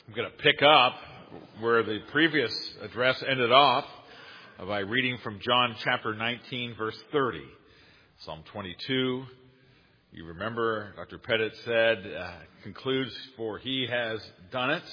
I'm going to pick up where the previous address ended off by reading from John chapter 19, verse 30. Psalm 22, you remember Dr. Pettit said, concludes, "For he has done it."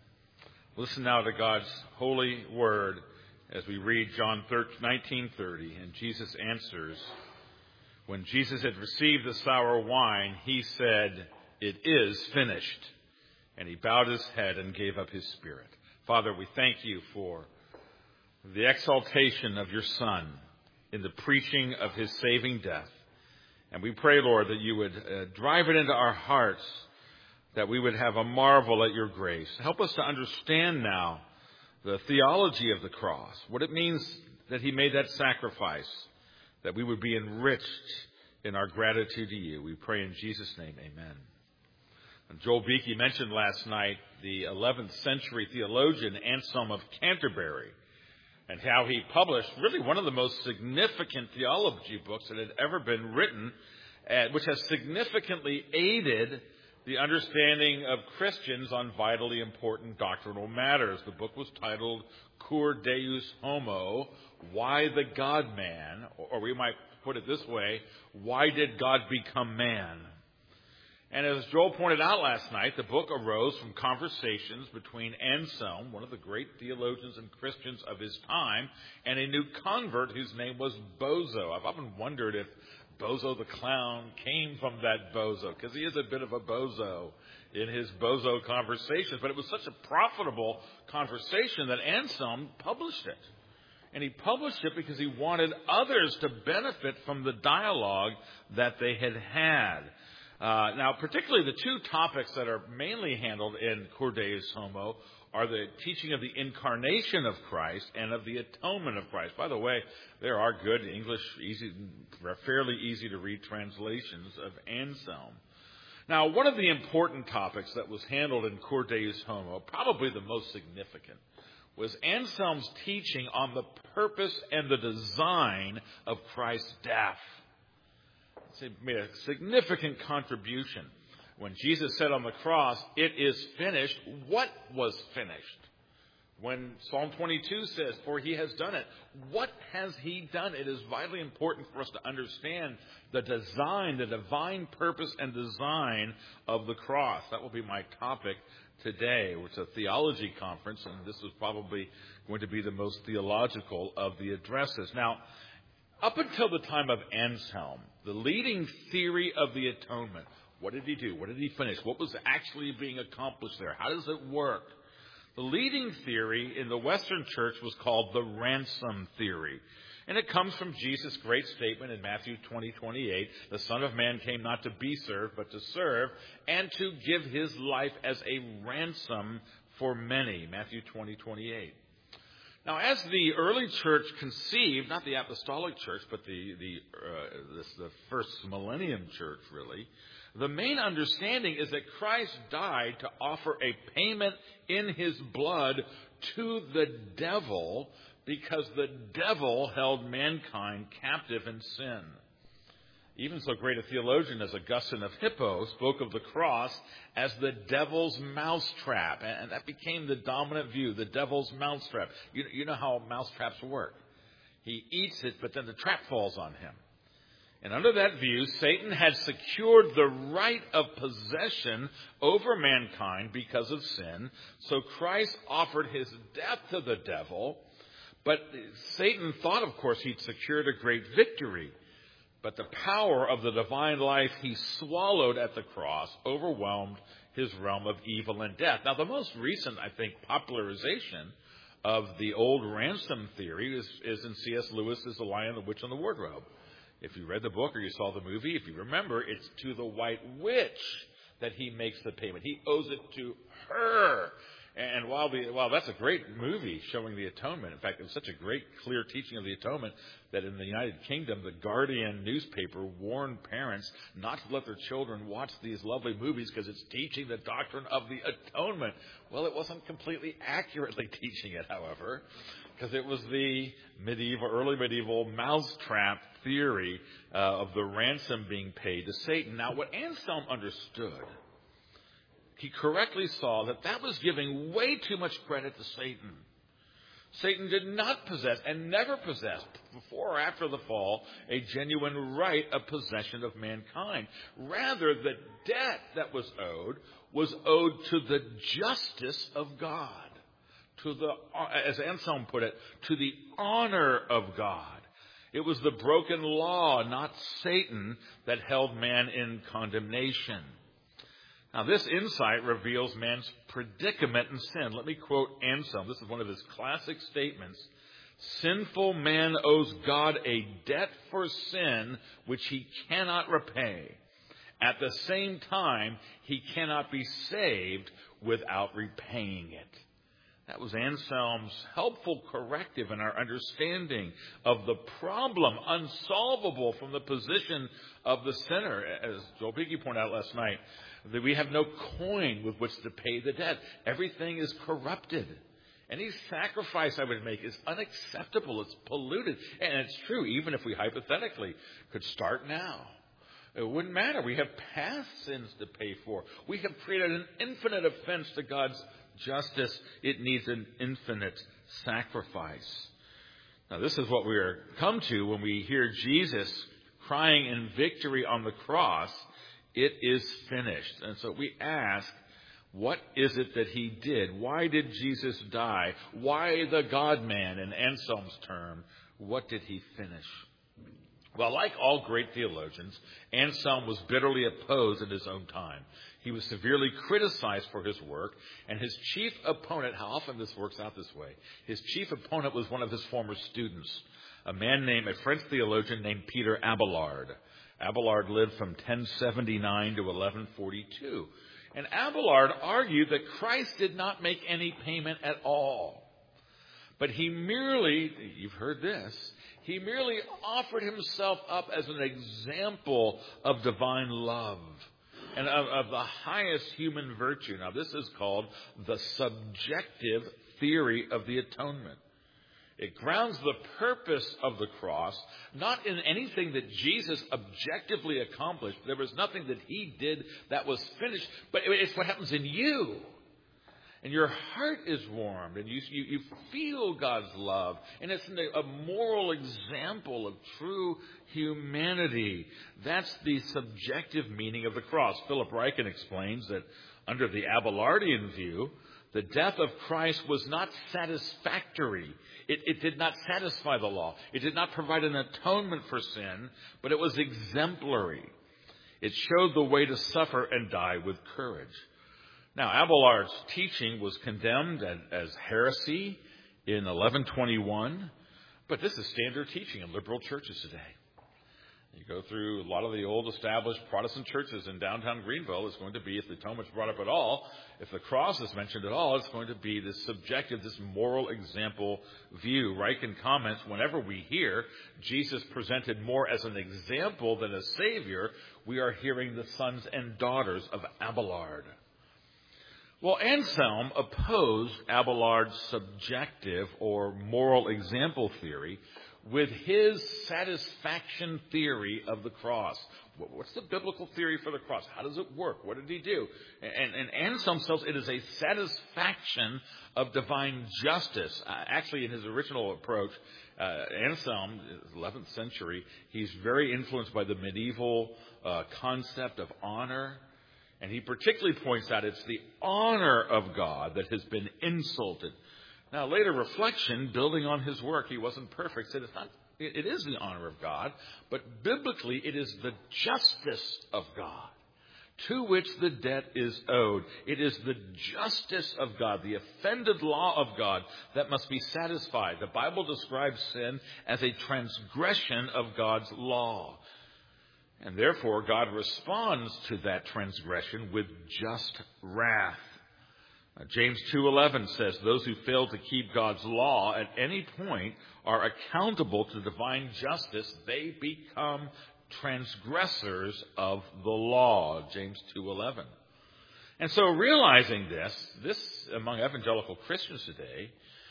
Listen now to God's holy word as we read John 19:30, and Jesus answers, "When Jesus had received the sour wine, he said, 'It is finished.' And he bowed his head and gave up his spirit." Father, we thank you for the exaltation of your Son in the preaching of his saving death. And we pray, Lord, that you would drive it into our hearts, that we would have a marvel at your grace. Help us to understand now the theology of the cross, what it means that he made that sacrifice, that we would be enriched in our gratitude to you. We pray in Jesus' name, amen. And Joel Beakey mentioned last night the 11th century theologian Anselm of Canterbury and how he published really one of the most significant theology books that had ever been written, which has significantly aided the understanding of Christians on vitally important doctrinal matters. The book was titled Cur Deus Homo, Why the God-Man, or we might put it this way, Why Did God Become Man? And as Joel pointed out last night, the book arose from conversations between Anselm, one of the great theologians and Christians of his time, and a new convert whose name was Bozo. I've often wondered if Bozo the Clown came from that Bozo, because he is a bit of a bozo in his Bozo conversations. But it was such a profitable conversation that Anselm published it. And he published it because he wanted others to benefit from the dialogue that they had had. Now, particularly the two topics that are mainly handled in Cur Deus Homo are the teaching of the incarnation of Christ and of the atonement of Christ. By the way, there are good English, fairly easy to read translations of Anselm. Now, one of the important topics that was handled in Cur Deus Homo, probably the most significant, was Anselm's teaching on the purpose and the design of Christ's death. He made a significant contribution. When Jesus said on the cross, "It is finished," what was finished? When Psalm 22 says, "For he has done it," what has he done? It is vitally important for us to understand the design, the divine purpose and design of the cross. That will be my topic today. It's a theology conference, and this is probably going to be the most theological of the addresses. Now, up until the time of Anselm, the leading theory of the atonement, what did he do? What did he finish? What was actually being accomplished there? How does it work? The leading theory in the Western church was called the ransom theory. And it comes from Jesus' great statement in Matthew 20:28, "The Son of Man came not to be served, but to serve, and to give his life as a ransom for many." Matthew 20:28. Now, as the early church conceived, not the apostolic church, but the first millennium church, really, the main understanding is that Christ died to offer a payment in his blood to the devil because the devil held mankind captive in sin. Even so great a theologian as Augustine of Hippo spoke of the cross as the devil's mousetrap. And that became the dominant view, the devil's mousetrap. You know how mousetraps work. He eats it, but then the trap falls on him. And under that view, Satan had secured the right of possession over mankind because of sin. So Christ offered his death to the devil. But Satan thought, of course, he'd secured a great victory. But the power of the divine life he swallowed at the cross overwhelmed his realm of evil and death. Now, the most recent, I think, popularization of the old ransom theory is in C.S. Lewis's The Lion, the Witch, and the Wardrobe. If you read the book or you saw the movie, if you remember, it's to the White Witch that he makes the payment. He owes it to her. And while that's a great movie showing the atonement, in fact, it was such a great, clear teaching of the atonement that in the United Kingdom, the Guardian newspaper warned parents not to let their children watch these lovely movies because it's teaching the doctrine of the atonement. Well, it wasn't completely accurately teaching it, however, because it was the early medieval mousetrap theory of the ransom being paid to Satan. Now, what Anselm understood he correctly saw that was giving way too much credit to Satan. Satan did not possess and never possessed, before or after the fall, a genuine right of possession of mankind. Rather, the debt that was owed to the justice of God, to the, as Anselm put it, to the honor of God. It was the broken law, not Satan, that held man in condemnation. Now, this insight reveals man's predicament in sin. Let me quote Anselm. This is one of his classic statements. Sinful man owes God a debt for sin which he cannot repay. At the same time, he cannot be saved without repaying it. That was Anselm's helpful corrective in our understanding of the problem, unsolvable from the position of the sinner. As Joel Beakey pointed out last night, that we have no coin with which to pay the debt. Everything is corrupted. Any sacrifice I would make is unacceptable. It's polluted. And it's true, even if we hypothetically could start now. It wouldn't matter. We have past sins to pay for. We have created an infinite offense to God's justice. It needs an infinite sacrifice. Now, this is what we are come to when we hear Jesus crying in victory on the cross. It is finished. And so we ask, what is it that he did? Why did Jesus die? Why the God-man in Anselm's term? What did he finish? Well, like all great theologians, Anselm was bitterly opposed at his own time. He was severely criticized for his work, and his chief opponent, how often this works out this way, his chief opponent was one of his former students, a French theologian named Peter Abelard. Abelard lived from 1079 to 1142. And Abelard argued that Christ did not make any payment at all. But he merely, you've heard this, he merely offered himself up as an example of divine love and of the highest human virtue. Now, this is called the subjective theory of the atonement. It grounds the purpose of the cross not in anything that Jesus objectively accomplished. There was nothing that he did that was finished, but it's what happens in you. And your heart is warmed, and you feel God's love. And it's a moral example of true humanity. That's the subjective meaning of the cross. Philip Ryken explains that under the Abelardian view, the death of Christ was not satisfactory. It did not satisfy the law. It did not provide an atonement for sin, but it was exemplary. It showed the way to suffer and die with courage. Now, Abelard's teaching was condemned as heresy in 1121, but this is standard teaching in liberal churches today. You go through a lot of the old established Protestant churches in downtown Greenville, it's going to be, if the atonement's brought up at all, if the cross is mentioned at all, it's going to be this subjective, this moral example view. Ryken comments, whenever we hear Jesus presented more as an example than a savior, we are hearing the sons and daughters of Abelard. Well, Anselm opposed Abelard's subjective or moral example theory with his satisfaction theory of the cross. What's the biblical theory for the cross? How does it work? What did he do? And Anselm says it is a satisfaction of divine justice. Actually, in his original approach, Anselm, 11th century, he's very influenced by the medieval concept of honor. And he particularly points out it's the honor of God that has been insulted. Now, later reflection, building on his work, he wasn't perfect, said it is the honor of God, but biblically it is the justice of God to which the debt is owed. It is the justice of God, the offended law of God that must be satisfied. The Bible describes sin as a transgression of God's law. And therefore, God responds to that transgression with just wrath. James 2:11 says, those who fail to keep God's law at any point are accountable to divine justice. They become transgressors of the law. James 2:11. And so realizing this among evangelical Christians today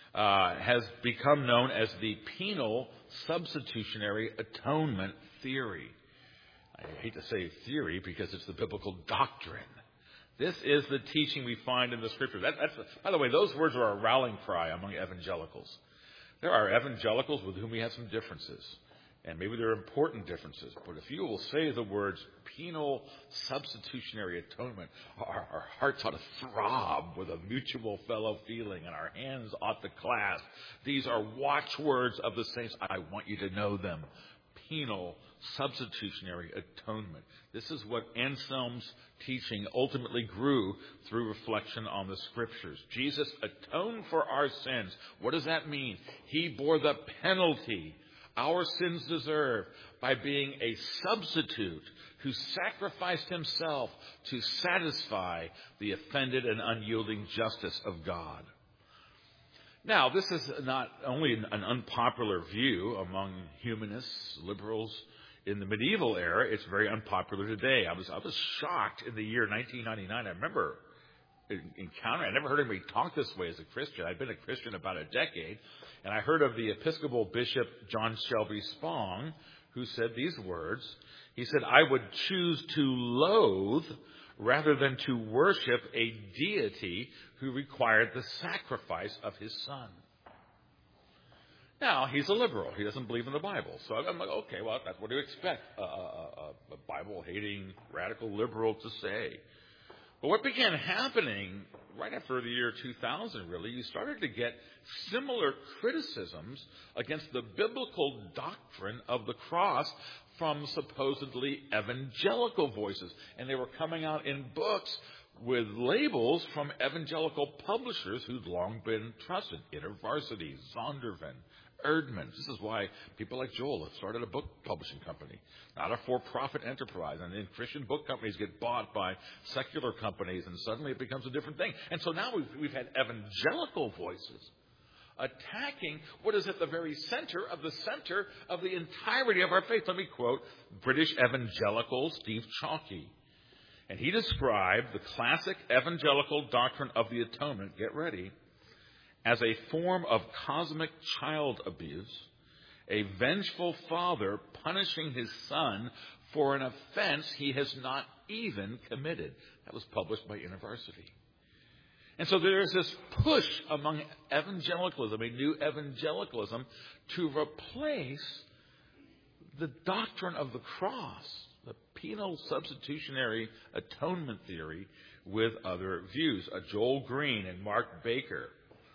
has become known as the penal substitutionary atonement theory. I hate to say theory because it's the biblical doctrine. This is the teaching we find in the Scriptures. By the way, those words are a rallying cry among evangelicals. There are evangelicals with whom we have some differences, and maybe there are important differences. But if you will say the words penal substitutionary atonement, our hearts ought to throb with a mutual fellow feeling, and our hands ought to clasp. These are watchwords of the saints. I want you to know them. Penal substitutionary atonement. This is what Anselm's teaching ultimately grew through reflection on the Scriptures. Jesus atoned for our sins. What does that mean? He bore the penalty our sins deserve by being a substitute who sacrificed himself to satisfy the offended and unyielding justice of God. Now, this is not only an unpopular view among humanists, liberals in the medieval era, it's very unpopular today. I was shocked in the year 1999. I remember encountering, I never heard anybody talk this way as a Christian. I'd been a Christian about a decade, and I heard of the Episcopal Bishop John Shelby Spong, who said these words. He said, "I would choose to loathe rather than to worship a deity who required the sacrifice of his son." Now, he's a liberal. He doesn't believe in the Bible. So I'm like, okay, well, that's what you expect a Bible-hating radical liberal to say. But what began happening right after the year 2000, really, you started to get similar criticisms against the biblical doctrine of the cross from supposedly evangelical voices. And they were coming out in books with labels from evangelical publishers who'd long been trusted. InterVarsity, Zondervan, Erdmann. This is why people like Joel have started a book publishing company, not a for-profit enterprise. And then Christian book companies get bought by secular companies, and suddenly it becomes a different thing. And so now we've had evangelical voices attacking what is at the very center of the entirety of our faith. Let me quote British evangelical Steve Chalky. And he described the classic evangelical doctrine of the atonement, get ready, as a form of cosmic child abuse, a vengeful father punishing his son for an offense he has not even committed. That was published by InterVarsity. And so there's this push among evangelicalism, a new evangelicalism, to replace the doctrine of the cross, the penal substitutionary atonement theory, with other views. Joel Green and Mark Baker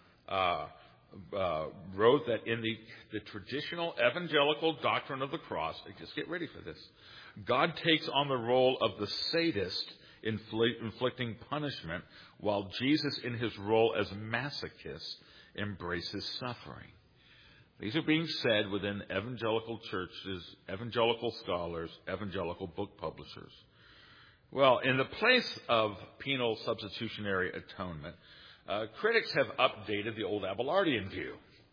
wrote that in the traditional evangelical doctrine of the cross, just get ready for this, God takes on the role of the sadist inflicting punishment, while Jesus, in his role as masochist, embraces suffering. These are being said within evangelical churches, evangelical scholars, evangelical book publishers. Well, in the place of penal substitutionary atonement, critics have updated the old Abelardian view.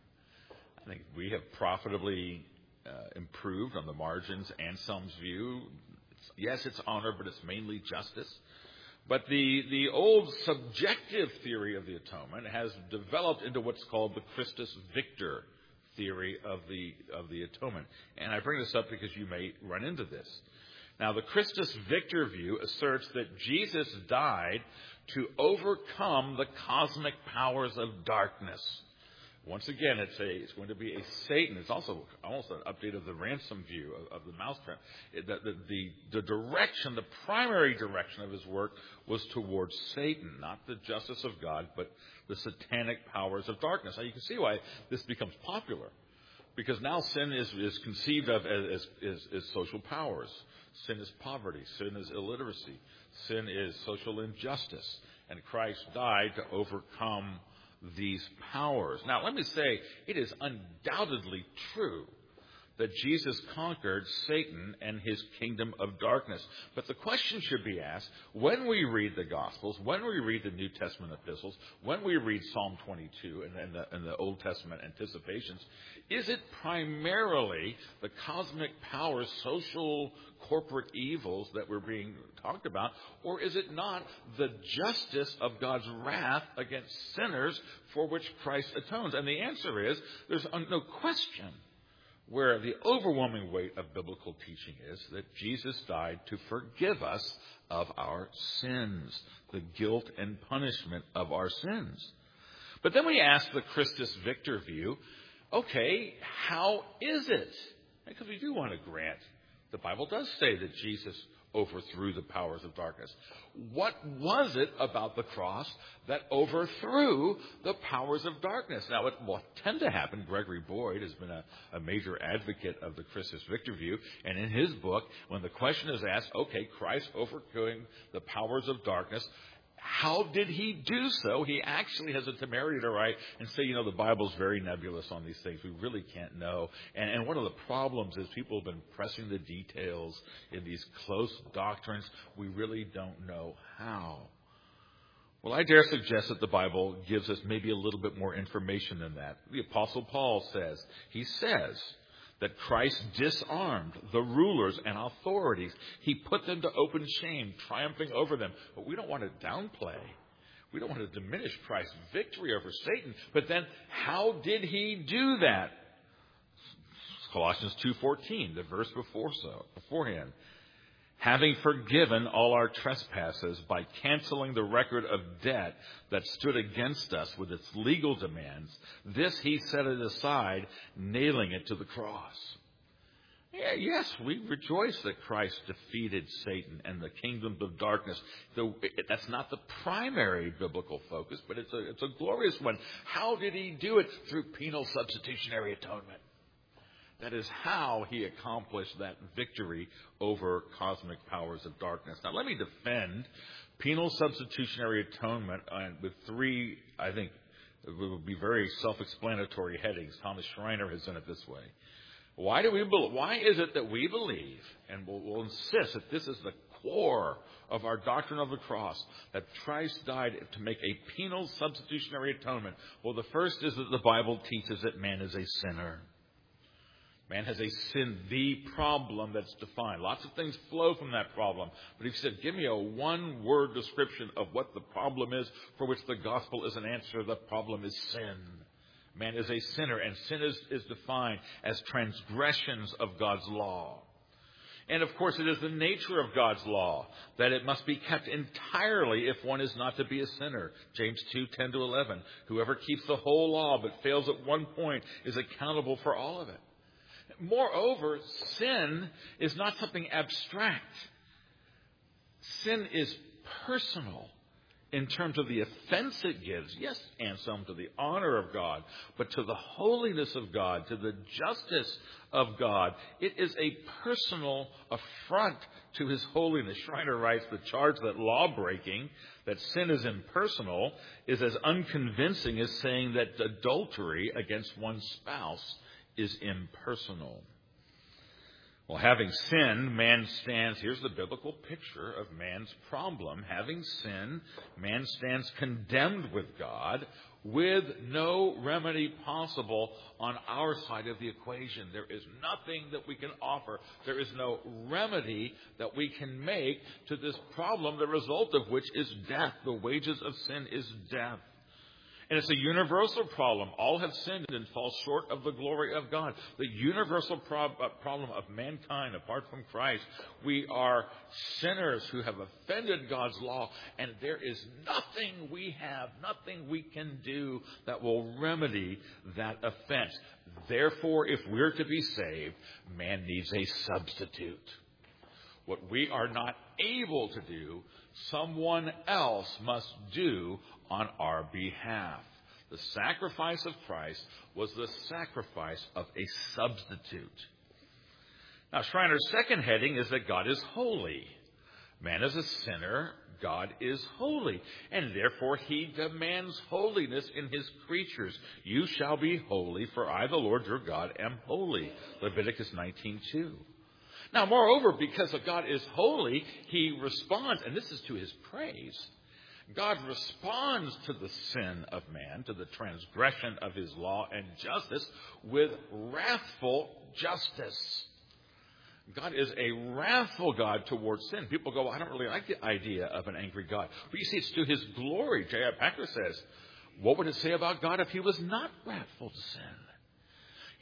I think we have profitably improved on the margins Anselm's view. Yes, it's honor, but it's mainly justice. But the old subjective theory of the atonement has developed into what's called the Christus Victor theory of the atonement. And I bring this up because you may run into this. Now, the Christus Victor view asserts that Jesus died to overcome the cosmic powers of darkness. Once again, it's going to be a Satan. It's also almost an update of the ransom view of the mousetrap. The direction, the primary direction of his work was towards Satan, not the justice of God, but the satanic powers of darkness. Now, you can see why this becomes popular, because now sin is conceived of as social powers. Sin is poverty. Sin is illiteracy. Sin is social injustice. And Christ died to overcome these powers. Now, let me say, it is undoubtedly true that Jesus conquered Satan and his kingdom of darkness. But the question should be asked, when we read the Gospels, when we read the New Testament epistles, when we read Psalm 22 and the Old Testament anticipations, is it primarily the cosmic powers, social, corporate evils that we're being talked about, or is it not the justice of God's wrath against sinners for which Christ atones? And the answer is, there's no question where the overwhelming weight of biblical teaching is that Jesus died to forgive us of our sins, the guilt and punishment of our sins. But then we ask the Christus Victor view, okay, how is it? Because we do want to grant the Bible does say that Jesus overthrew the powers of darkness. What was it about the cross that overthrew the powers of darkness? Now, what will tend to happen, Gregory Boyd has been a major advocate of the Christus Victor view, and in his book, when the question is asked, okay, Christ overcoming the powers of darkness, how did he do so? He actually has a temerity to write and say, the Bible's very nebulous on these things. We really can't know. And one of the problems is people have been pressing the details in these close doctrines. We really don't know how. Well, I dare suggest that the Bible gives us maybe a little bit more information than that. The Apostle Paul says that Christ disarmed the rulers and authorities. He put them to open shame, triumphing over them. But we don't want to downplay. We don't want to diminish Christ's victory over Satan. But then, how did he do that? Colossians 2:14, the verse beforehand. Having forgiven all our trespasses by canceling the record of debt that stood against us with its legal demands, this he set it aside, nailing it to the cross. Yes, we rejoice that Christ defeated Satan and the kingdoms of darkness. That's not the primary biblical focus, but it's a glorious one. How did he do it? Through penal substitutionary atonement. That is how he accomplished that victory over cosmic powers of darkness. Now, let me defend penal substitutionary atonement with three, I think, it would be very self-explanatory headings. Thomas Schreiner has done it this way. Why is it that we believe, and we'll insist that this is the core of our doctrine of the cross, that Christ died to make a penal substitutionary atonement? Well, the first is that the Bible teaches that man is a sinner. Man has a sin, the problem that's defined. Lots of things flow from that problem. But he said, give me a one-word description of what the problem is for which the gospel is an answer. The problem is sin. Man is a sinner, and sin is defined as transgressions of God's law. And, of course, it is the nature of God's law that it must be kept entirely if one is not to be a sinner. James 2:10-11. Whoever keeps the whole law but fails at one point is accountable for all of it. Moreover, sin is not something abstract. Sin is personal in terms of the offense it gives. Yes, Anselm, to the honor of God, but to the holiness of God, to the justice of God. It is a personal affront to his holiness. Schreiner writes, the charge that law-breaking, that sin is impersonal, is as unconvincing as saying that adultery against one's spouse is impersonal. Well, having sinned, man stands, here's the biblical picture of man's problem. Having sinned, man stands condemned with God with no remedy possible on our side of the equation. There is nothing that we can offer. There is no remedy that we can make to this problem, the result of which is death. The wages of sin is death. And it's a universal problem. All have sinned and fall short of the glory of God. The universal problem of mankind apart from Christ. We are sinners who have offended God's law, and there is nothing we have, nothing we can do that will remedy that offense. Therefore, if we're to be saved, man needs a substitute. What we are not able to do, someone else must do on our behalf. The sacrifice of Christ was the sacrifice of a substitute. Now, Schreiner's second heading is that God is holy. Man is a sinner. God is holy. And therefore, he demands holiness in his creatures. You shall be holy, for I, the Lord your God, am holy. Leviticus 19:2. Now, moreover, because God is holy, he responds, and this is to his praise. God responds to the sin of man, to the transgression of his law and justice, with wrathful justice. God is a wrathful God towards sin. People go, I don't really like the idea of an angry God. But you see, it's to his glory. J.I. Packer says, what would it say about God if he was not wrathful to sin?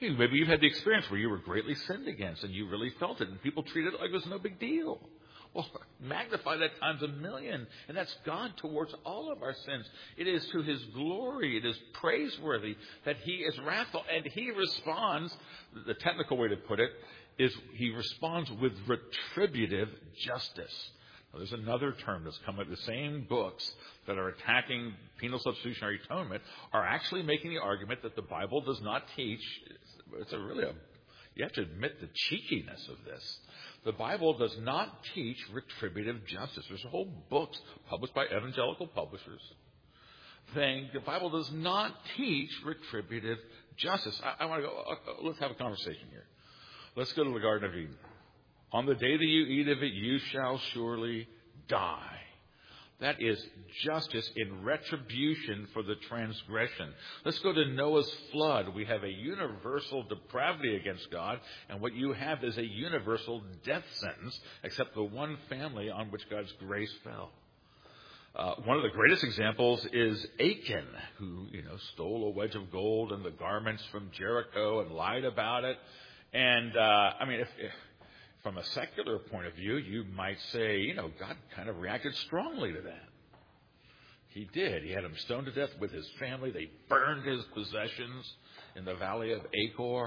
Maybe you've had the experience where you were greatly sinned against and you really felt it, and people treated it like it was no big deal. Well, magnify that times 1,000,000, and that's God towards all of our sins. It is to His glory. It is praiseworthy that He is wrathful, and He responds. The technical way to put it is He responds with retributive justice. Now, there's another term that's come up. The same books that are attacking penal substitutionary atonement are actually making the argument that the Bible does not teach. You have to admit the cheekiness of this. The Bible does not teach retributive justice. There's whole books published by evangelical publishers saying the Bible does not teach retributive justice. I want to go. Let's have a conversation here. Let's go to the Garden of Eden. On the day that you eat of it, you shall surely die. That is justice in retribution for the transgression. Let's go to Noah's flood. We have a universal depravity against God, and what you have is a universal death sentence, except the one family on which God's grace fell. One of the greatest examples is Achan, who stole a wedge of gold and the garments from Jericho and lied about it. And if from a secular point of view, you might say, God kind of reacted strongly to that. He did. He had him stoned to death with his family. They burned his possessions in the valley of Achor.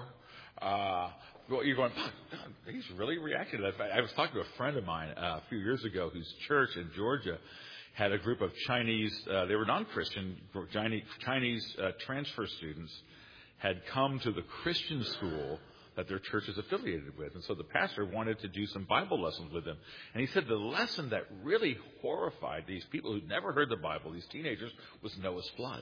You're going, God, he's really reacted to that. I was talking to a friend of mine a few years ago whose church in Georgia had a group of Chinese, they were non-Christian, Chinese transfer students had come to the Christian school that their church is affiliated with. And so the pastor wanted to do some Bible lessons with them. And he said the lesson that really horrified these people who'd never heard the Bible, these teenagers, was Noah's flood.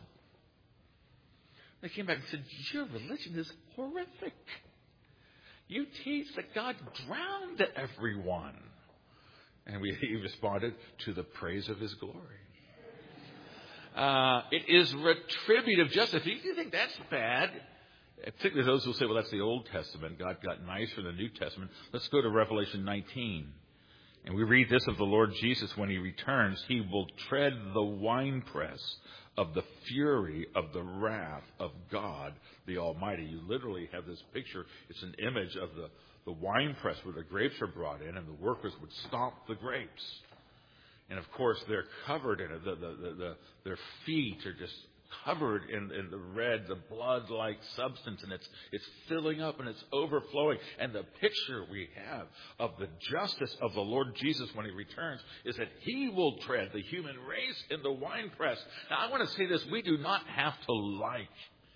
They came back and said, your religion is horrific. You teach that God drowned everyone. And he responded, to the praise of His glory. It is retributive justice. If you think that's bad, particularly those who say, well, that's the Old Testament. God got nicer in the New Testament. Let's go to Revelation 19. And we read this of the Lord Jesus when He returns. He will tread the winepress of the fury of the wrath of God the Almighty. You literally have this picture. It's an image of the winepress where the grapes are brought in and the workers would stomp the grapes. And, of course, they're covered in it. Their feet are just covered in the red, the blood-like substance, and it's filling up and it's overflowing. And the picture we have of the justice of the Lord Jesus when He returns is that He will tread the human race in the winepress. Now, I want to say this. We do not have to like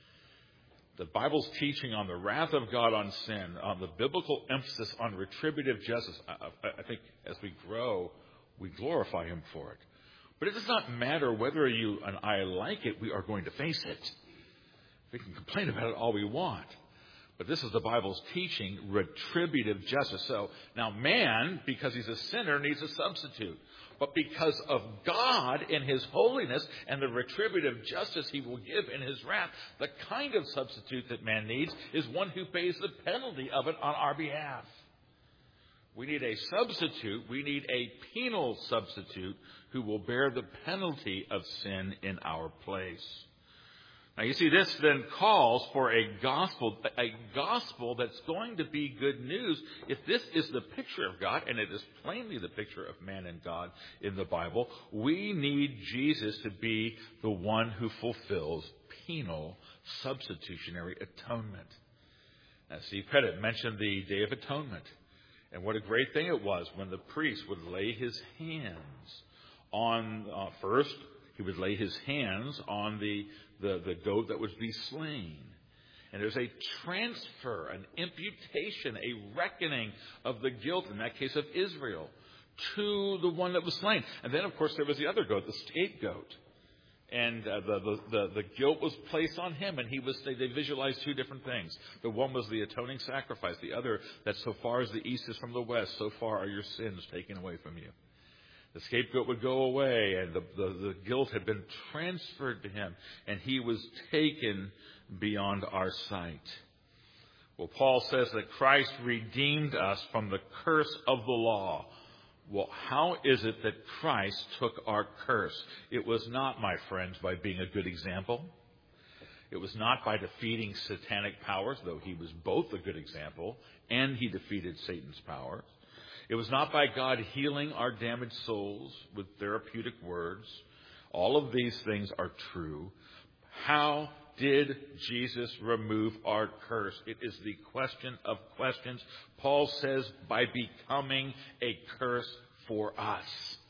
the Bible's teaching on the wrath of God on sin, on the biblical emphasis on retributive justice. I think as we grow, we glorify Him for it. But it does not matter whether you and I like it, we are going to face it. We can complain about it all we want. But this is the Bible's teaching, retributive justice. So now man, because he's a sinner, needs a substitute. But because of God in His holiness and the retributive justice He will give in His wrath, the kind of substitute that man needs is one who pays the penalty of it on our behalf. We need a substitute. We need a penal substitute who will bear the penalty of sin in our place. Now, you see, this then calls for a gospel that's going to be good news. If this is the picture of God, and it is plainly the picture of man and God in the Bible, we need Jesus to be the one who fulfills penal substitutionary atonement. Now, Steve Pettit mentioned the Day of Atonement. And what a great thing it was when the priest would lay his hands on, first, he would lay his hands on the goat that would be slain. And there's a transfer, an imputation, a reckoning of the guilt, in that case of Israel, to the one that was slain. And then, of course, there was the other goat, the scapegoat. And the guilt was placed on him, and they visualized two different things. The one was the atoning sacrifice. The other, that so far as the east is from the west, so far are your sins taken away from you. The scapegoat would go away, and the guilt had been transferred to him, and he was taken beyond our sight. Well, Paul says that Christ redeemed us from the curse of the law. Well, how is it that Christ took our curse? It was not, my friends, by being a good example. It was not by defeating satanic powers, though he was both a good example, and he defeated Satan's powers. It was not by God healing our damaged souls with therapeutic words. All of these things are true. How did Jesus remove our curse? It is the question of questions. Paul says, by becoming a curse for us.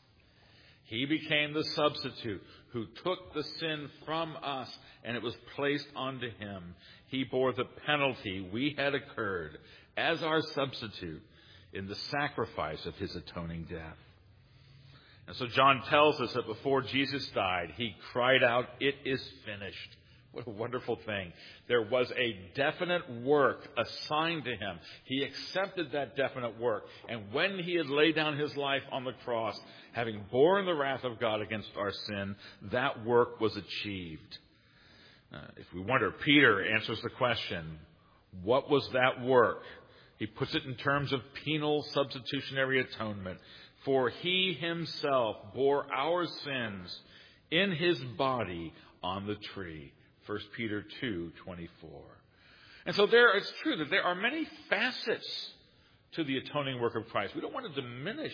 He became the substitute who took the sin from us, and it was placed onto him. He bore the penalty we had incurred as our substitute in the sacrifice of his atoning death. And so John tells us that before Jesus died, he cried out, "It is finished." What a wonderful thing. There was a definite work assigned to him. He accepted that definite work. And when he had laid down his life on the cross, having borne the wrath of God against our sin, that work was achieved. If we wonder, Peter answers the question, what was that work? He puts it in terms of penal substitutionary atonement. For he himself bore our sins in his body on the tree. 1 Peter 2:24. And so it's true that there are many facets to the atoning work of Christ. We don't want to diminish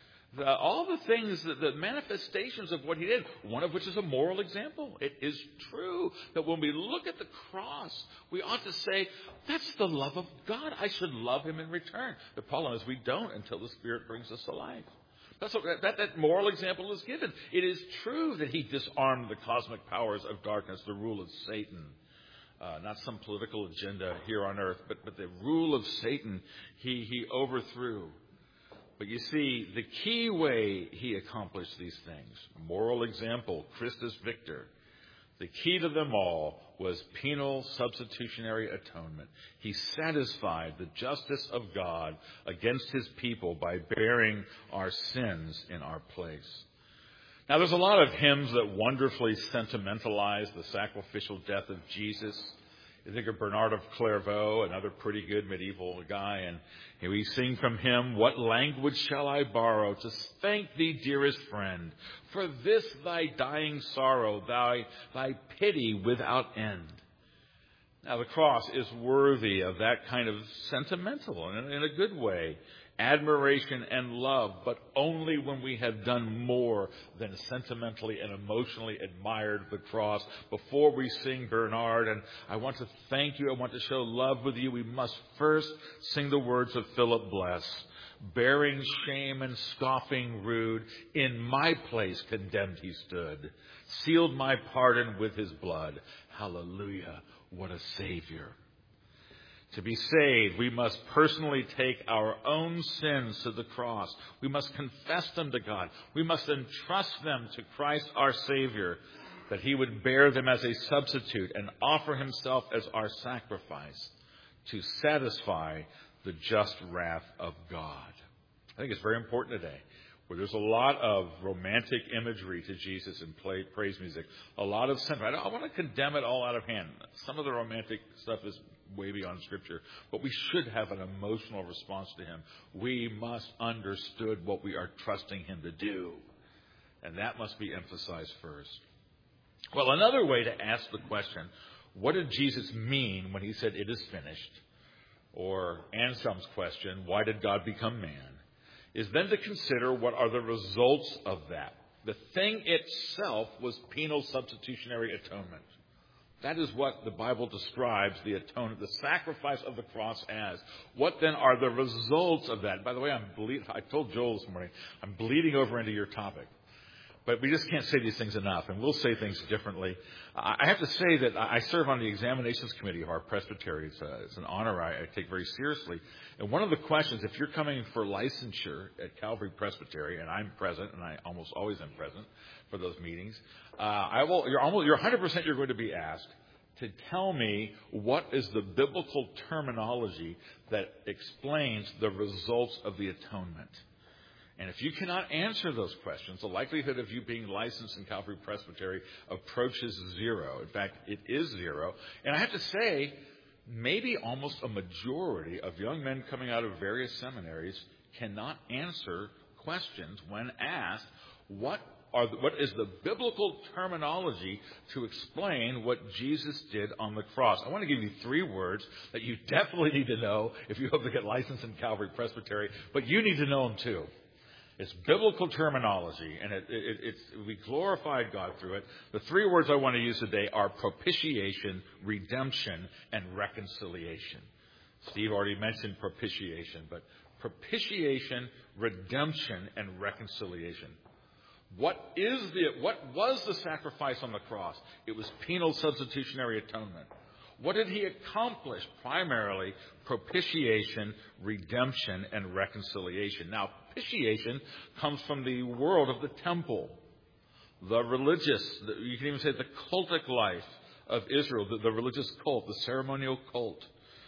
all the things, the manifestations of what he did, one of which is a moral example. It is true that when we look at the cross, we ought to say, that's the love of God. I should love him in return. The problem is we don't until the Spirit brings us to life. That's what that moral example is given. It is true that he disarmed the cosmic powers of darkness, the rule of Satan. Not some political agenda here on earth, but the rule of Satan he overthrew. But you see, the key way he accomplished these things, moral example, Christus Victor, the key to them all was penal substitutionary atonement. He satisfied the justice of God against his people by bearing our sins in our place. Now, there's a lot of hymns that wonderfully sentimentalize the sacrificial death of Jesus. You think of Bernard of Clairvaux, another pretty good medieval guy, and we sing from him, "What language shall I borrow to thank thee, dearest friend, for this thy dying sorrow, thy pity without end." Now, the cross is worthy of that kind of sentimental, and in a good way, admiration and love, but only when we have done more than sentimentally and emotionally admired the cross. Before we sing Bernard, and I want to thank you, I want to show love with you, we must first sing the words of Philip Bless. Bearing shame and scoffing rude, in my place condemned he stood. Sealed my pardon with his blood. Hallelujah, what a Savior. To be saved, we must personally take our own sins to the cross. We must confess them to God. We must entrust them to Christ our Savior, that he would bear them as a substitute and offer himself as our sacrifice to satisfy the just wrath of God. I think it's very important today, where there's a lot of romantic imagery to Jesus in praise music, a lot of sentiment. I want to condemn it all out of hand. Some of the romantic stuff is way beyond Scripture, but we should have an emotional response to him. We must understood what we are trusting him to do, and that must be emphasized first. Well, another way to ask the question, what did Jesus mean when he said it is finished? Or Anselm's question, why did God become man? Is then to consider what are the results of that. The thing itself was penal substitutionary atonement. That is what the Bible describes the atonement, the sacrifice of the cross as. What then are the results of that? By the way, I told Joel this morning, I'm bleeding over into your topic. But we just can't say these things enough, and we'll say things differently. I have to say that I serve on the examinations committee of our presbytery. It's an honor I take very seriously. And one of the questions, if you're coming for licensure at Calvary Presbytery, and I'm present, and I almost always am present for those meetings, you're 100% you're going to be asked to tell me what is the biblical terminology that explains the results of the atonement. And if you cannot answer those questions, the likelihood of you being licensed in Calvary Presbytery approaches zero. In fact, it is zero. And I have to say, maybe almost a majority of young men coming out of various seminaries cannot answer questions when asked, what what is the biblical terminology to explain what Jesus did on the cross. I want to give you 3 words that you definitely need to know if you hope to get licensed in Calvary Presbytery, but you need to know them too. It's biblical terminology, and we glorified God through it. The 3 words I want to use today are propitiation, redemption, and reconciliation. Steve already mentioned propitiation, but propitiation, redemption, and reconciliation. What was the sacrifice on the cross? It was penal substitutionary atonement. What did he accomplish? Primarily, propitiation, redemption, and reconciliation. Now, propitiation comes from the world of the temple, the religious, you can even say the cultic life of Israel, the religious cult, the ceremonial cult.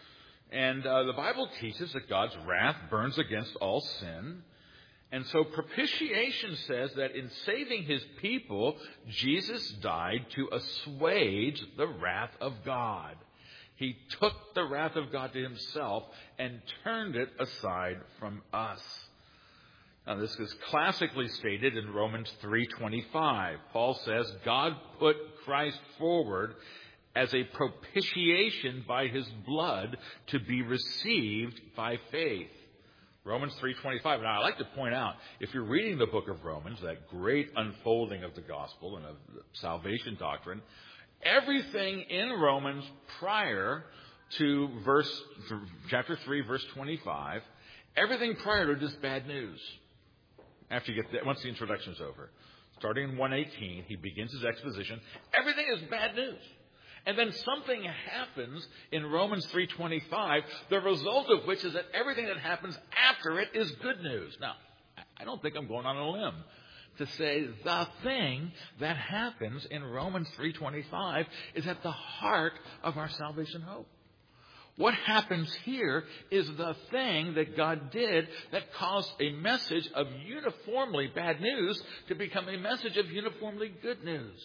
And the Bible teaches that God's wrath burns against all sin. And so propitiation says that in saving his people, Jesus died to assuage the wrath of God. He took the wrath of God to himself and turned it aside from us. Now, this is classically stated in Romans 3:25. Paul says, God put Christ forward as a propitiation by his blood to be received by faith. Romans 3:25. Now, I like to point out, if you're reading the book of Romans, that great unfolding of the gospel and of the salvation doctrine, everything in Romans prior to chapter 3, verse 25, everything prior to it is bad news. After you get that, once the introduction is over, starting in 1:18, he begins his exposition. Everything is bad news. And then something happens in Romans 3:25, the result of which is that everything that happens after it is good news. Now, I don't think I'm going on a limb to say the thing that happens in Romans 3:25 is at the heart of our salvation hope. What happens here is the thing that God did that caused a message of uniformly bad news to become a message of uniformly good news.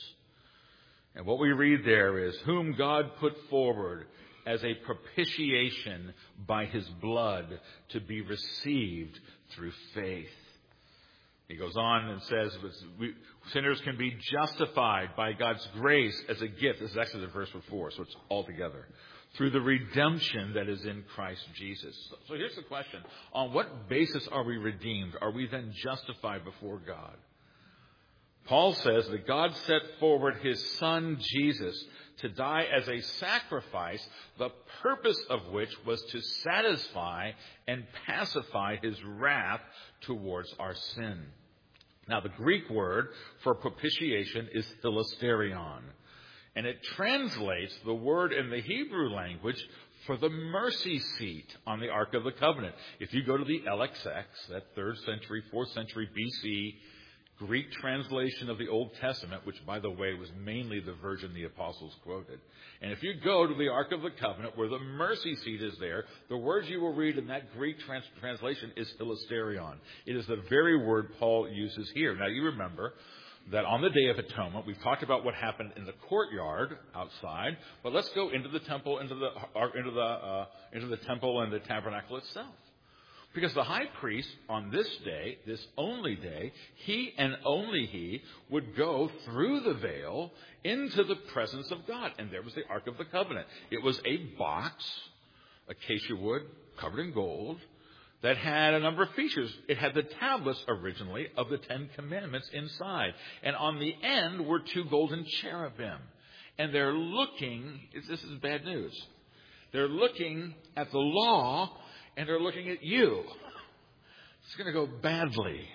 And what we read there is, whom God put forward as a propitiation by his blood to be received through faith. He goes on and says, sinners can be justified by God's grace as a gift. This is actually the verse before, so it's all together. Through the redemption that is in Christ Jesus. So here's the question. On what basis are we redeemed? Are we then justified before God? Paul says that God set forward his son Jesus to die as a sacrifice, the purpose of which was to satisfy and pacify his wrath towards our sin. Now, the Greek word for propitiation is hilasterion, and it translates the word in the Hebrew language for the mercy seat on the Ark of the Covenant. If you go to the LXX, that 3rd century, 4th century BC Greek translation of the Old Testament, which, by the way, was mainly the version the apostles quoted. And if you go to the Ark of the Covenant, where the mercy seat is there, the words you will read in that Greek translation is hilasterion. It is the very word Paul uses here. Now, you remember that on the Day of Atonement, we've talked about what happened in the courtyard outside, but let's go into the temple, into the temple and the tabernacle itself. Because the high priest on this day, this only day, he and only he would go through the veil into the presence of God. And there was the Ark of the Covenant. It was a box, acacia wood, covered in gold, that had a number of features. It had the tablets originally of the 10 Commandments inside. And on the end were 2 golden cherubim. And they're looking, this is bad news, they're looking at the law and they're looking at you. It's going to go badly.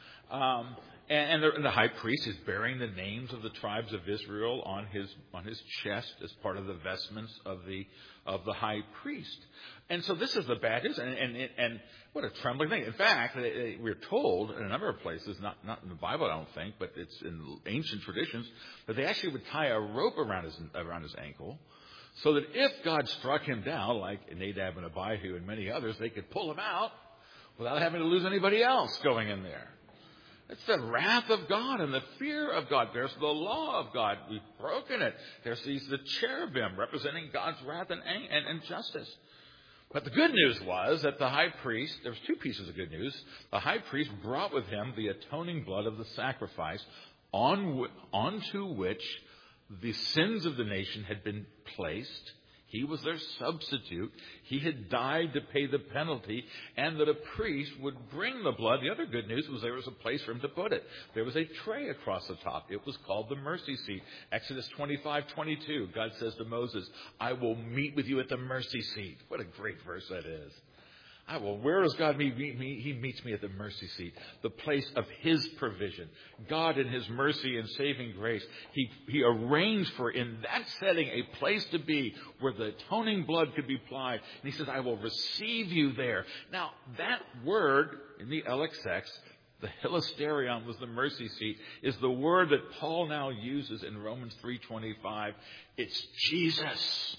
And the high priest is bearing the names of the tribes of Israel on his chest as part of the vestments of the high priest. And so this is the bad news. And what a trembling thing. In fact, we're told in a number of places, not in the Bible, I don't think, but it's in ancient traditions, that they actually would tie a rope around his ankle, so that if God struck him down, like Nadab and Abihu and many others, they could pull him out without having to lose anybody else going in there. It's the wrath of God and the fear of God. There's the law of God. We've broken it. There's the cherubim representing God's wrath and justice. But the good news was that the high priest, there was 2 pieces of good news. The high priest brought with him the atoning blood of the sacrifice onto which the sins of the nation had been placed. He was their substitute. He had died to pay the penalty, and that a priest would bring the blood. The other good news was there was a place for him to put it. There was a tray across the top. It was called the mercy seat. Exodus 25:22. God says to Moses, I will meet with you at the mercy seat. What a great verse that is. Where does God meet me? He meets me at the mercy seat, the place of His provision. God in His mercy and saving grace, He arranged for, in that setting, a place to be where the atoning blood could be applied. And He says, I will receive you there. Now, that word in the LXX, the hilasterion was the mercy seat, is the word that Paul now uses in Romans 3:25. It's Jesus.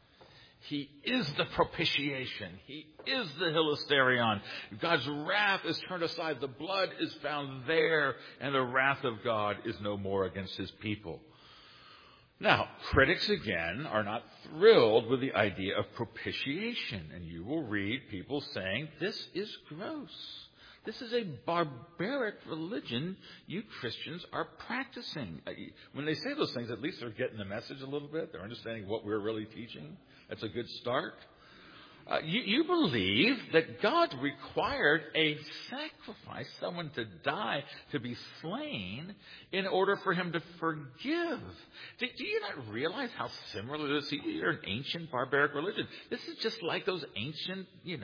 He is the propitiation. He is the hilasterion. God's wrath is turned aside. The blood is found there, and the wrath of God is no more against His people. Now, critics again are not thrilled with the idea of propitiation. And you will read people saying, this is gross. This is a barbaric religion you Christians are practicing. When they say those things, at least they're getting the message a little bit. They're understanding what we're really teaching. That's a good start. You believe that God required a sacrifice, someone to die, to be slain, in order for Him to forgive. Do you not realize how similar this is? You're an ancient barbaric religion. This is just like those ancient,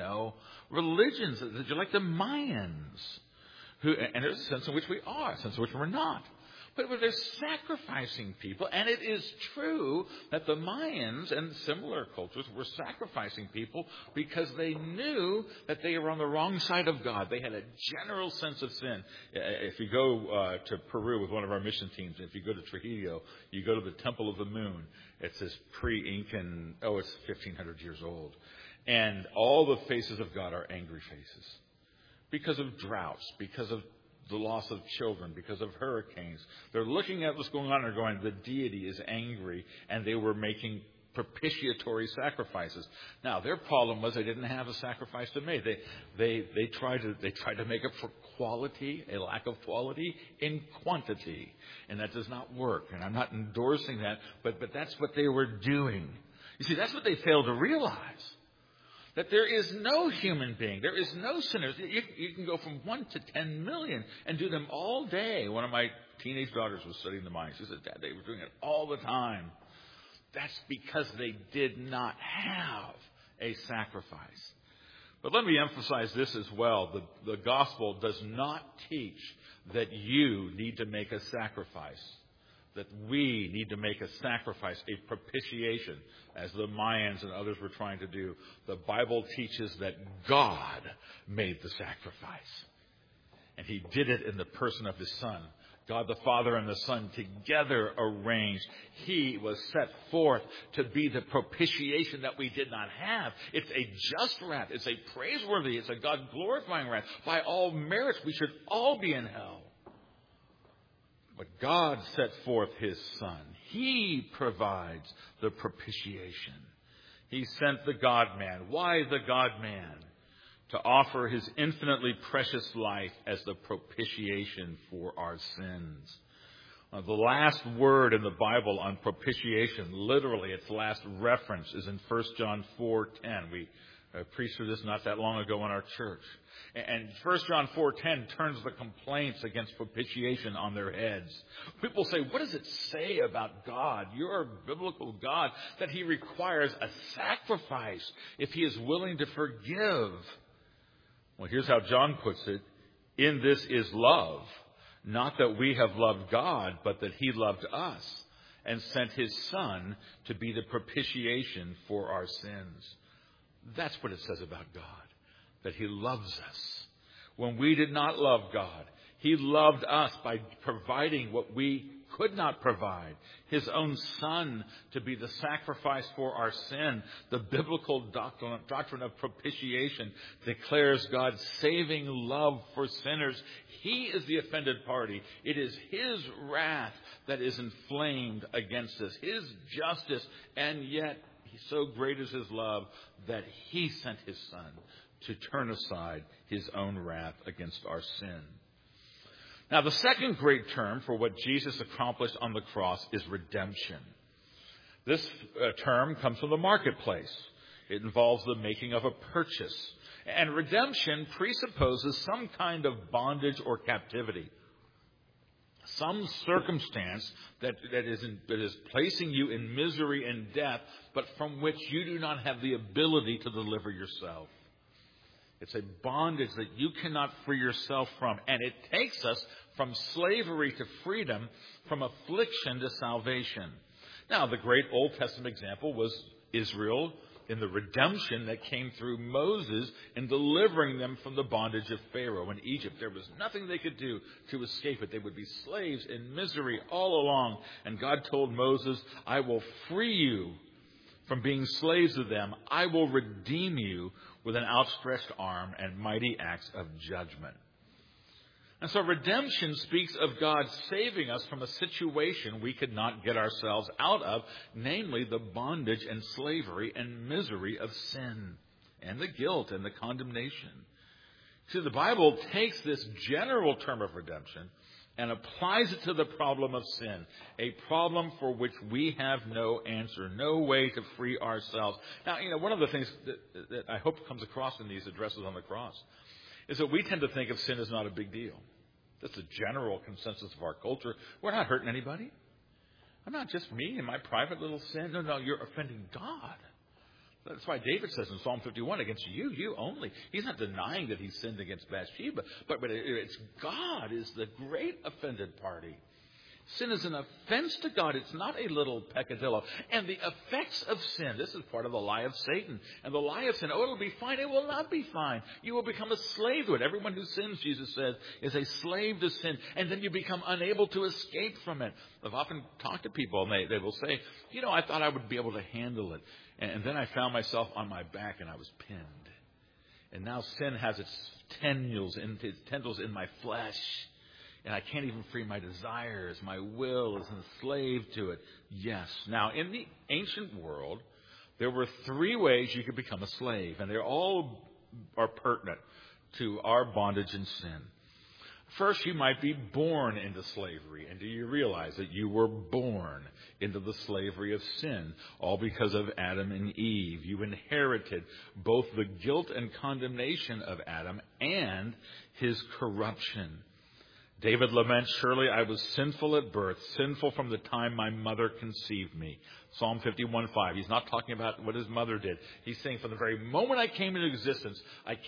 religions. You're like the Mayans. And there's a sense in which we are, a sense in which we're not. But they're sacrificing people, and it is true that the Mayans and similar cultures were sacrificing people because they knew that they were on the wrong side of God. They had a general sense of sin. If you go to Peru with one of our mission teams, if you go to Trujillo, you go to the Temple of the Moon. It's this pre-Incan, it's 1,500 years old. And all the faces of God are angry faces because of droughts, because of the loss of children, because of hurricanes. They're looking at what's going on and they're going, the deity is angry, and they were making propitiatory sacrifices. Now, their problem was they didn't have a sacrifice to make. They tried to make up for quality, a lack of quality, in quantity. And that does not work. And I'm not endorsing that, but that's what they were doing. You see, that's what they failed to realize. That there is no human being, there is no sinner. You can go from 1 to 10 million and do them all day. One of my teenage daughters was studying the mind. She said, Dad, they were doing it all the time. That's because they did not have a sacrifice. But let me emphasize this as well. The gospel does not teach that you need to make a sacrifice. That we need to make a sacrifice, a propitiation, as the Mayans and others were trying to do. The Bible teaches that God made the sacrifice. And He did it in the person of His Son. God the Father and the Son together arranged. He was set forth to be the propitiation that we did not have. It's a just wrath. It's a praiseworthy. It's a God-glorifying wrath. By all merits, we should all be in hell. But God set forth His Son. He provides the propitiation. He sent the God-man. Why the God-man? To offer His infinitely precious life as the propitiation for our sins. The last word in the Bible on propitiation, literally its last reference, is in 1 John 4:10. We preached through this not that long ago in our church. And 1 John 4:10 turns the complaints against propitiation on their heads. People say, what does it say about God, your biblical God, that He requires a sacrifice if He is willing to forgive? Well, here's how John puts it. In this is love, not that we have loved God, but that He loved us and sent His Son to be the propitiation for our sins. That's what it says about God, that He loves us. When we did not love God, He loved us by providing what we could not provide, His own Son to be the sacrifice for our sin. The biblical doctrine of propitiation declares God's saving love for sinners. He is the offended party. It is His wrath that is inflamed against us, His justice, and yet so great is His love that He sent His Son to turn aside His own wrath against our sin. Now, the second great term for what Jesus accomplished on the cross is redemption. This term comes from the marketplace. It involves the making of a purchase. And redemption presupposes some kind of bondage or captivity. Some circumstance that is placing you in misery and death, but from which you do not have the ability to deliver yourself. It's a bondage that you cannot free yourself from. And it takes us from slavery to freedom, from affliction to salvation. Now, the great Old Testament example was Israel in the redemption that came through Moses in delivering them from the bondage of Pharaoh in Egypt. There was nothing they could do to escape it. They would be slaves in misery all along. And God told Moses, I will free you from being slaves of them. I will redeem you with an outstretched arm and mighty acts of judgment. And so redemption speaks of God saving us from a situation we could not get ourselves out of, namely the bondage and slavery and misery of sin and the guilt and the condemnation. See, the Bible takes this general term of redemption and applies it to the problem of sin, a problem for which we have no answer, no way to free ourselves. Now, one of the things that I hope comes across in these addresses on the cross is that we tend to think of sin as not a big deal. That's the general consensus of our culture. We're not hurting anybody. I'm not just me and my private little sin. No, you're offending God. That's why David says in Psalm 51, against you only. He's not denying that he sinned against Bathsheba, but it's God is the great offended party. Sin is an offense to God. It's not a little peccadillo. And the effects of sin, this is part of the lie of Satan. And the lie of sin, it'll be fine. It will not be fine. You will become a slave to it. Everyone who sins, Jesus says, is a slave to sin. And then you become unable to escape from it. I've often talked to people, and they will say, I thought I would be able to handle it. And then I found myself on my back, and I was pinned. And now sin has its tendrils in my flesh. And I can't even free my desires. My will is enslaved to it. Yes. Now, in the ancient world, there were 3 ways you could become a slave. And they all are pertinent to our bondage and sin. First, you might be born into slavery. And do you realize that you were born into the slavery of sin? All because of Adam and Eve. You inherited both the guilt and condemnation of Adam and his corruption. David laments, surely I was sinful at birth, sinful from the time my mother conceived me. Psalm 51:5. He's not talking about what his mother did. He's saying from the very moment I came into existence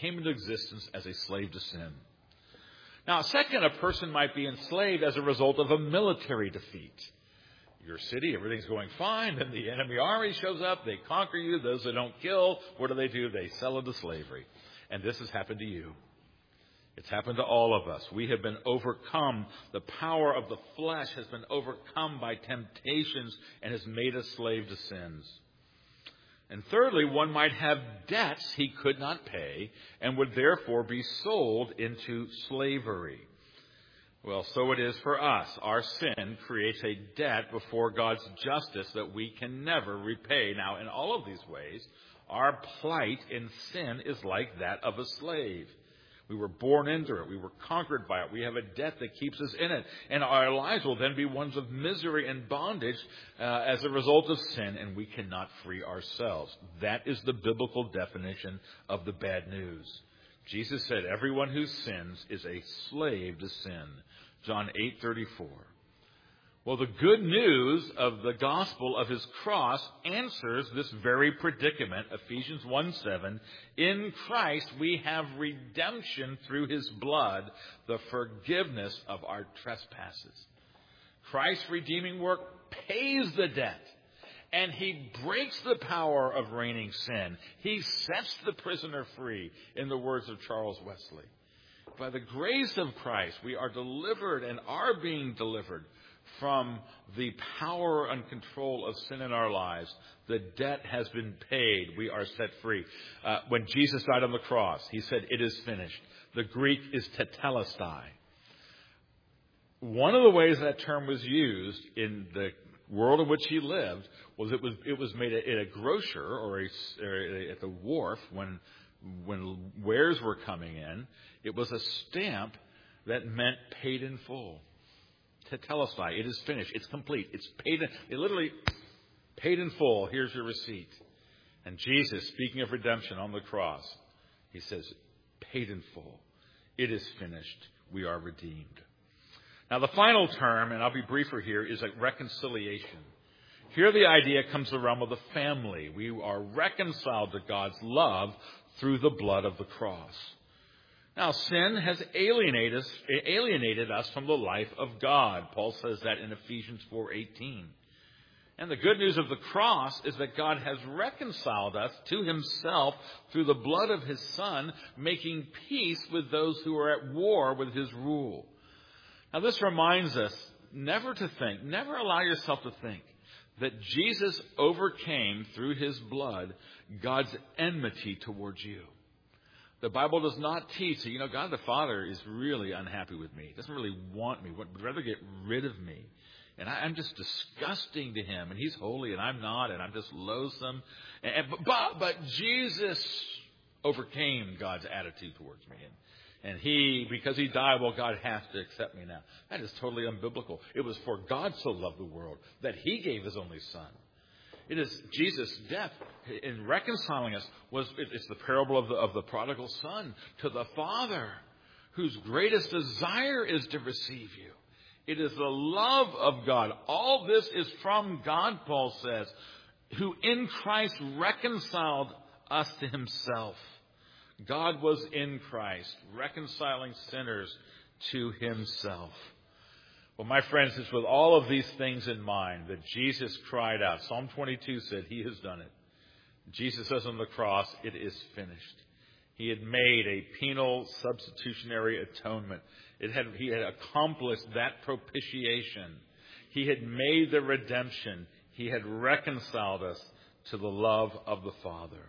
as a slave to sin. Now, second, a person might be enslaved as a result of a military defeat. Your city, everything's going fine, then the enemy army shows up, they conquer you. Those that don't kill, what do? They sell into slavery. And this has happened to you. It's happened to all of us. We have been overcome. The power of the flesh has been overcome by temptations and has made us slave to sins. And thirdly, one might have debts he could not pay and would therefore be sold into slavery. Well, so it is for us. Our sin creates a debt before God's justice that we can never repay. Now, in all of these ways, our plight in sin is like that of a slave. We were born into it. We were conquered by it. We have a debt that keeps us in it. And our lives will then be ones of misery and bondage as a result of sin, and we cannot free ourselves. That is the biblical definition of the bad news. Jesus said, everyone who sins is a slave to sin. John 8:34. Well, the good news of the gospel of his cross answers this very predicament. Ephesians 1:7. In Christ we have redemption through his blood, the forgiveness of our trespasses. Christ's redeeming work pays the debt, and he breaks the power of reigning sin. He sets the prisoner free, in the words of Charles Wesley. By the grace of Christ, we are delivered and are being delivered from the power and control of sin in our lives. The debt has been paid. We are set free. When Jesus died on the cross, he said, it is finished. The Greek is tetelestai. One of the ways that term was used in the world in which he lived was it was made at a grocer or at the wharf when wares were coming in. It was a stamp that meant paid in full. Tetelestai, it is finished. It's complete. It's paid. It literally paid in full. Here's your receipt. And Jesus, speaking of redemption on the cross, he says, paid in full. It is finished. We are redeemed. Now the final term, and I'll be briefer here, is like reconciliation. Here the idea comes to the realm of the family. We are reconciled to God's love through the blood of the cross. Now, sin has alienated us from the life of God. Paul says that in Ephesians 4:18. And the good news of the cross is that God has reconciled us to himself through the blood of his Son, making peace with those who are at war with his rule. Now, this reminds us never allow yourself to think that Jesus overcame through his blood God's enmity towards you. The Bible does not teach that, God the Father is really unhappy with me. He doesn't really want me. Would rather get rid of me. And I'm just disgusting to him. And he's holy and I'm not. And I'm just loathsome. But Jesus overcame God's attitude towards me. And because he died, God has to accept me now. That is totally unbiblical. It was for God so loved the world that he gave his only Son. It is Jesus' death in reconciling us. It's the parable of the prodigal son to the Father, whose greatest desire is to receive you. It is the love of God. All this is from God, Paul says, who in Christ reconciled us to himself. God was in Christ, reconciling sinners to himself. Well, my friends, it's with all of these things in mind that Jesus cried out. Psalm 22 said, he has done it. Jesus says on the cross, it is finished. He had made a penal substitutionary atonement. He had accomplished that propitiation. He had made the redemption. He had reconciled us to the love of the Father.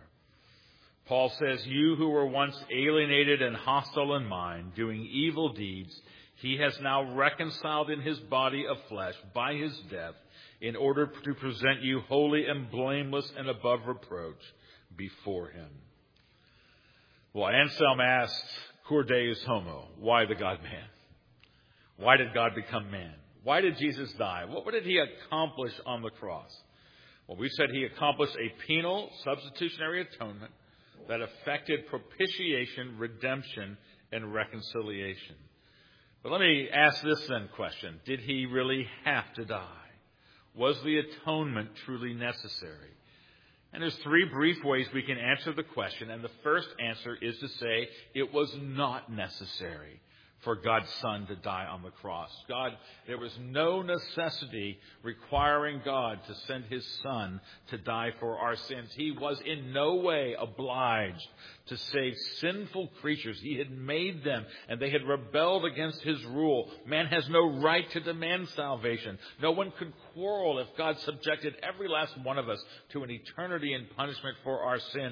Paul says, you who were once alienated and hostile in mind, doing evil deeds, he has now reconciled in his body of flesh by his death in order to present you holy and blameless and above reproach before him. Well, Anselm asked, Cur Deus homo? Why the God-man? Why did God become man? Why did Jesus die? What did he accomplish on the cross? Well, we said he accomplished a penal substitutionary atonement that affected propitiation, redemption, and reconciliation. But let me ask this then question. Did he really have to die? Was the atonement truly necessary? And there's three brief ways we can answer the question. And the first answer is to say it was not necessary for God's Son to die on the cross. There was no necessity requiring God to send his Son to die for our sins. He was in no way obliged to save sinful creatures. He had made them, and they had rebelled against his rule. Man has no right to demand salvation. No one could quarrel if God subjected every last one of us to an eternity in punishment for our sins.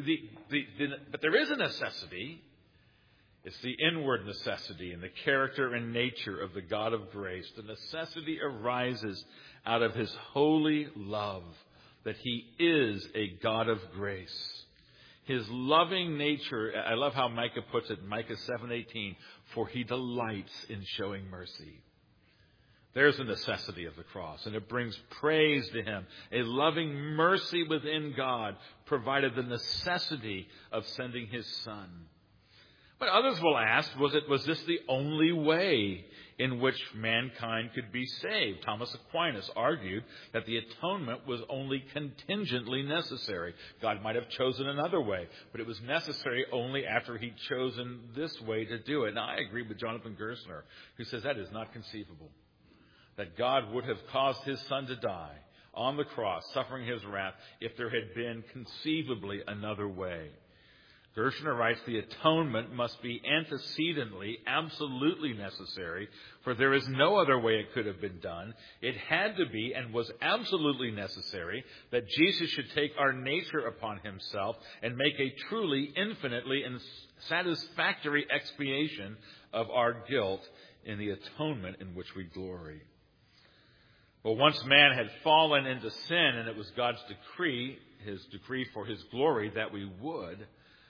But there is a necessity. It's the inward necessity in the character and nature of the God of grace. The necessity arises out of his holy love, that he is a God of grace. His loving nature, I love how Micah puts it in Micah 7:18, for he delights in showing mercy. There's the necessity of the cross, and it brings praise to him. A loving mercy within God provided the necessity of sending his Son. But others will ask, was this the only way in which mankind could be saved? Thomas Aquinas argued that the atonement was only contingently necessary. God might have chosen another way, but it was necessary only after he'd chosen this way to do it. Now, I agree with Jonathan Gersner, who says that is not conceivable, that God would have caused his Son to die on the cross, suffering his wrath, if there had been conceivably another way. Gersner writes, the atonement must be antecedently, absolutely necessary, for there is no other way it could have been done. It had to be and was absolutely necessary that Jesus should take our nature upon himself and make a truly, infinitely, and satisfactory expiation of our guilt in the atonement in which we glory. Well, once man had fallen into sin, and it was God's decree, his decree for his glory, that we would,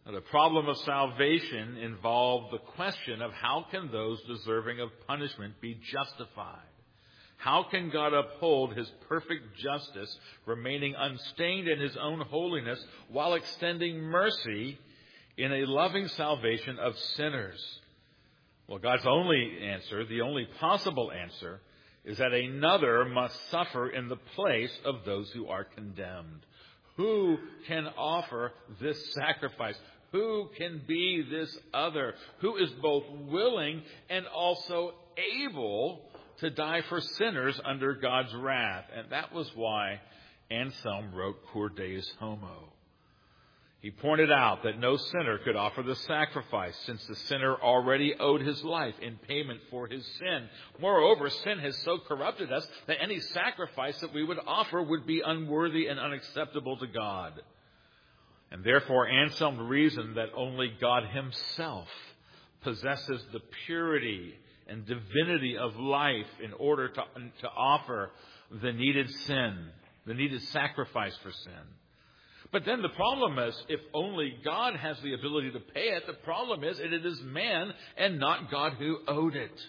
The problem of salvation involved the question of how can those deserving of punishment be justified? How can God uphold his perfect justice, remaining unstained in his own holiness, while extending mercy in a loving salvation of sinners? Well, God's only answer, the only possible answer, is that another must suffer in the place of those who are condemned. Who can offer this sacrifice? Who can be this other? Who is both willing and also able to die for sinners under God's wrath? And that was why Anselm wrote Cur Deus Homo. He pointed out that no sinner could offer the sacrifice, since the sinner already owed his life in payment for his sin. Moreover, sin has so corrupted us that any sacrifice that we would offer would be unworthy and unacceptable to God. And therefore, Anselm reasoned that only God himself possesses the purity and divinity of life in order to offer the needed sacrifice for sin. But then the problem is, if only God has the ability to pay it, the problem is that it is man and not God who owed it.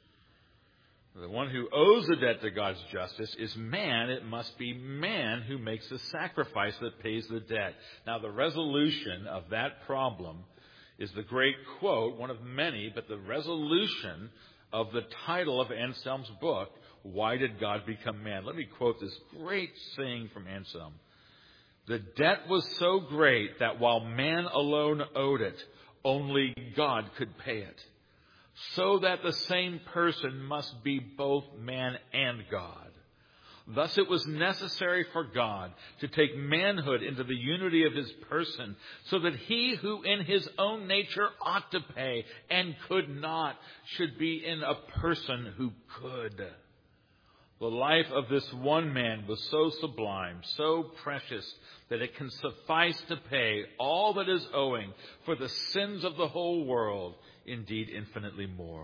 The one who owes the debt to God's justice is man. It must be man who makes the sacrifice that pays the debt. Now, the resolution of that problem is the great quote, one of many, but the resolution of the title of Anselm's book, Why Did God Become Man? Let me quote this great saying from Anselm. The debt was so great that while man alone owed it, only God could pay it. So that the same person must be both man and God. Thus it was necessary for God to take manhood into the unity of his person, so that he who in his own nature ought to pay and could not should be in a person who could. The life of this one man was so sublime, so precious, that it can suffice to pay all that is owing for the sins of the whole world, indeed infinitely more.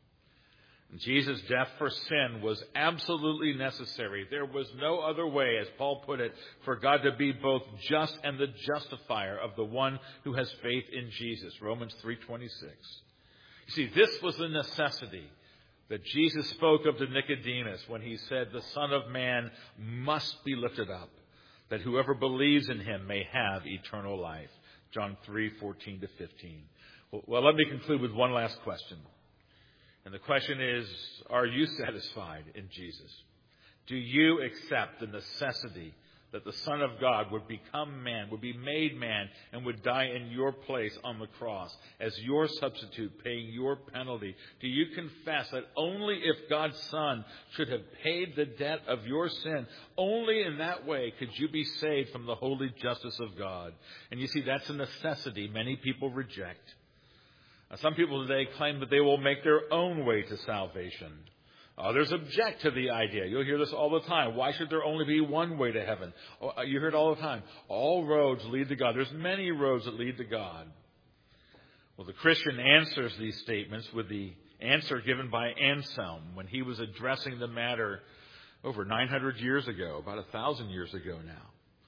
Jesus' death for sin was absolutely necessary. There was no other way, as Paul put it, for God to be both just and the justifier of the one who has faith in Jesus. Romans 3:26. You see, this was the necessity that Jesus spoke of to Nicodemus when he said, the Son of Man must be lifted up, that whoever believes in him may have eternal life. John 3:14-15. Well, let me conclude with one last question. And the question is, are you satisfied in Jesus? Do you accept the necessity that the Son of God would become man, would be made man, and would die in your place on the cross as your substitute, paying your penalty? Do you confess that only if God's Son should have paid the debt of your sin, only in that way could you be saved from the holy justice of God? And you see, that's a necessity many people reject. Some people today claim that they will make their own way to salvation. Others object to the idea. You'll hear this all the time. Why should there only be one way to heaven? You hear it all the time. All roads lead to God. There's many roads that lead to God. Well, the Christian answers these statements with the answer given by Anselm when he was addressing the matter over 900 years ago, about 1,000 years ago now.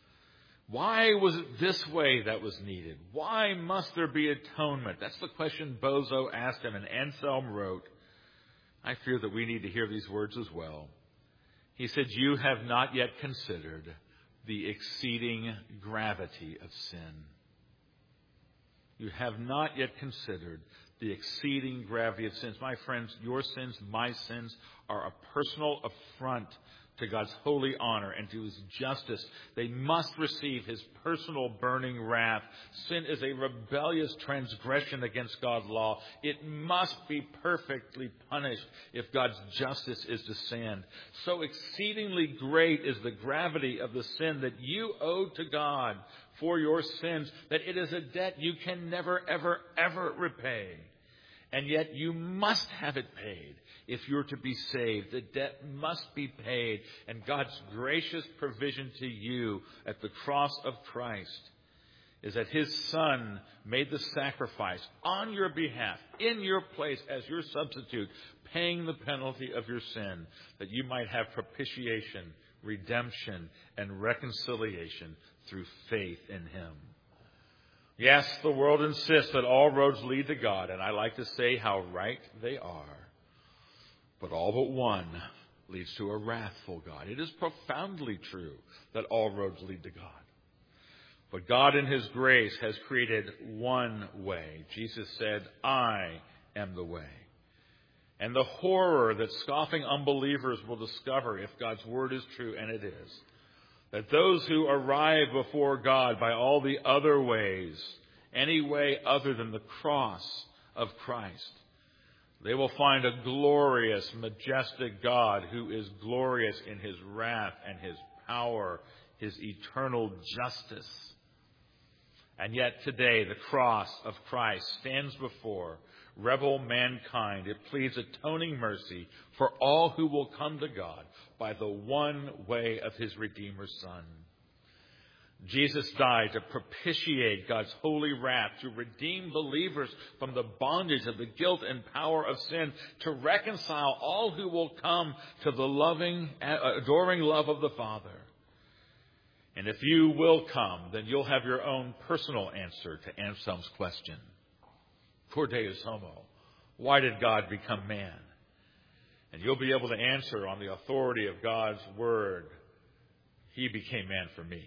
Why was it this way that was needed? Why must there be atonement? That's the question Bozo asked him, and Anselm wrote, I fear that we need to hear these words as well. He said, you have not yet considered the exceeding gravity of sin. You have not yet considered the exceeding gravity of sins. My friends, your sins, my sins, are a personal affront to God's holy honor and to his justice. They must receive his personal burning wrath. Sin is a rebellious transgression against God's law. It must be perfectly punished if God's justice is to stand. So exceedingly great is the gravity of the sin that you owe to God for your sins, that it is a debt you can never, ever, ever repay. And yet you must have it paid if you're to be saved. The debt must be paid. And God's gracious provision to you at the cross of Christ is that his Son made the sacrifice on your behalf, in your place as your substitute, paying the penalty of your sin, that you might have propitiation, redemption, and reconciliation through faith in him. Yes, the world insists that all roads lead to God, and I like to say how right they are. But all but one leads to a wrathful God. It is profoundly true that all roads lead to God. But God in His grace has created one way. Jesus said, I am the way. And the horror that scoffing unbelievers will discover if God's word is true, and it is, that those who arrive before God by all the other ways, any way other than the cross of Christ, they will find a glorious, majestic God who is glorious in His wrath and His power, His eternal justice. And yet today, the cross of Christ stands before rebel mankind. It pleads atoning mercy for all who will come to God by the one way of His Redeemer Son. Jesus died to propitiate God's holy wrath, to redeem believers from the bondage of the guilt and power of sin, to reconcile all who will come to the loving, adoring love of the Father. And if you will come, then you'll have your own personal answer to Anselm's question. Cor Deus homo. Why did God become man? And you'll be able to answer on the authority of God's word. He became man for me.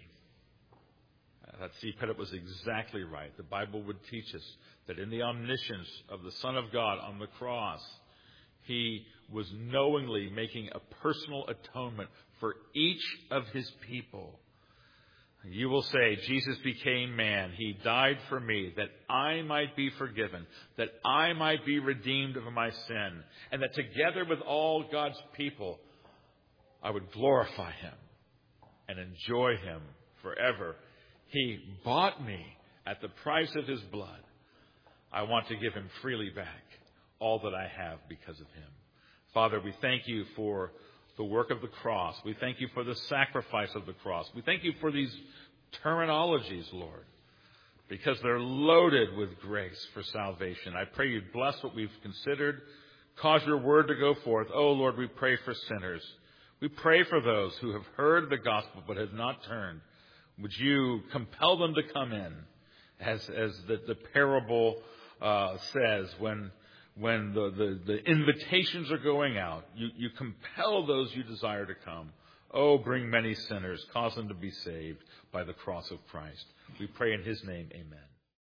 That C. Pettit was exactly right. The Bible would teach us that in the omniscience of the Son of God on the cross, He was knowingly making a personal atonement for each of His people. You will say, Jesus became man. He died for me that I might be forgiven, that I might be redeemed of my sin, and that together with all God's people, I would glorify Him and enjoy Him forever. He bought me at the price of His blood. I want to give Him freely back all that I have because of Him. Father, we thank You for the work of the cross. We thank You for the sacrifice of the cross. We thank You for these terminologies, Lord, because they're loaded with grace for salvation. I pray You'd bless what we've considered. Cause Your word to go forth. Oh, Lord, we pray for sinners. We pray for those who have heard the gospel but have not turned. Would You compel them to come in, as the parable says, when the invitations are going out, you compel those you desire to come. Oh, bring many sinners, cause them to be saved by the cross of Christ. We pray in His name, amen.